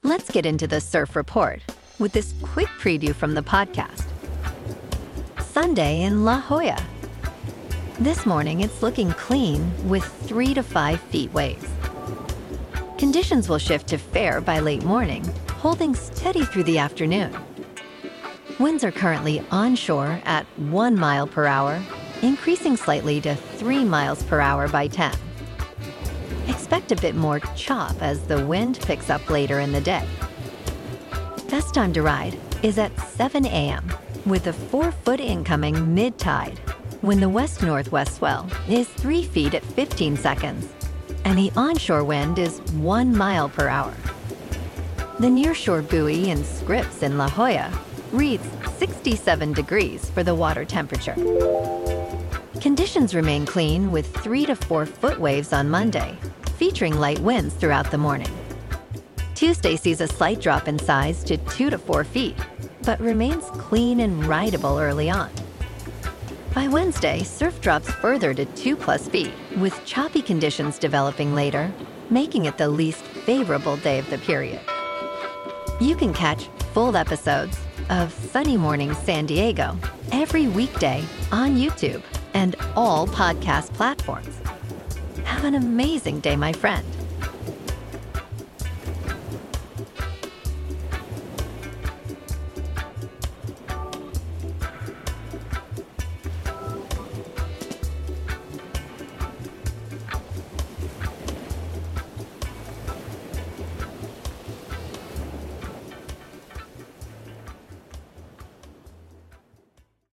Let's get into the surf report with this quick preview from the podcast. Sunday in La Jolla. This morning, it's looking clean with 3 to 5 feet waves. Conditions will shift to fair by late morning, holding steady through the afternoon. Winds are currently onshore at 1 mile per hour, increasing slightly to 3 miles per hour by 10. Expect a bit more chop as the wind picks up later in the day. Best time to ride is at 7 a.m. with a 4-foot incoming mid-tide, when the west-northwest swell is 3 feet at 15 seconds, and the onshore wind is 1 mile per hour. The nearshore buoy in Scripps in La Jolla reads 67 degrees for the water temperature. Conditions remain clean with 3 to 4 foot waves on Monday, featuring light winds throughout the morning. Tuesday sees a slight drop in size to 2 to 4 feet, but remains clean and rideable early on. By Wednesday, surf drops further to 2+ feet, with choppy conditions developing later, making it the least favorable day of the period. You can catch full episodes of Sunny Morning San Diego every weekday on YouTube and all podcast platforms. Have an amazing day, my friend.